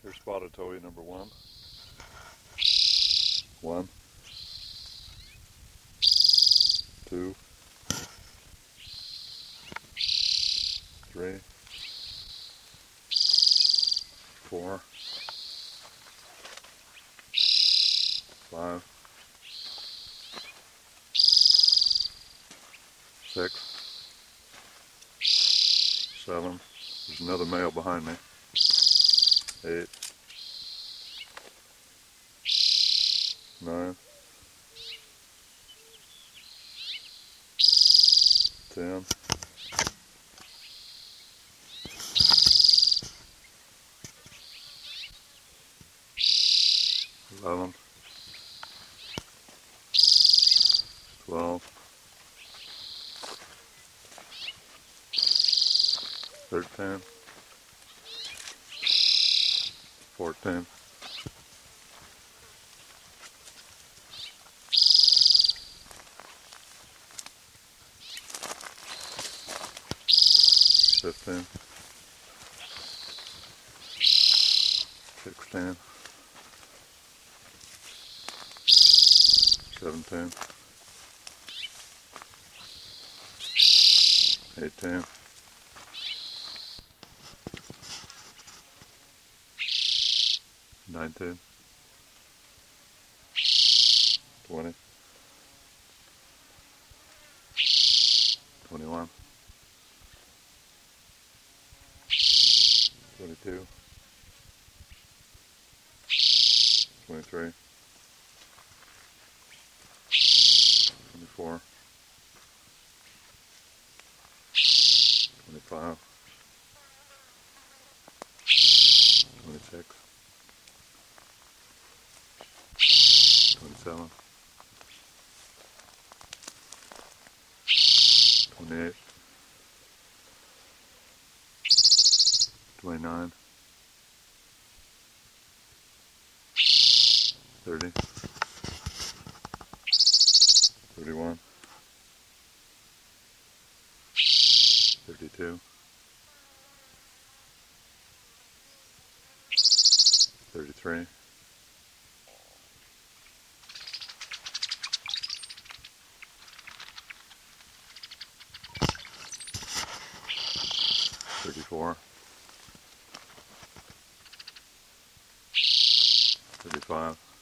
Here's spotted towhee number one. 1, 2, 3, 4, 5, 6, 7. There's another male behind me. 8, 9, 10, 11, 12, 13, 14, 15, 16, 17, 18, 19, 20, 21, 22, 23, 24, 25, 26, 27, 28, 29, 30, 31, 32, 33, 34, 35,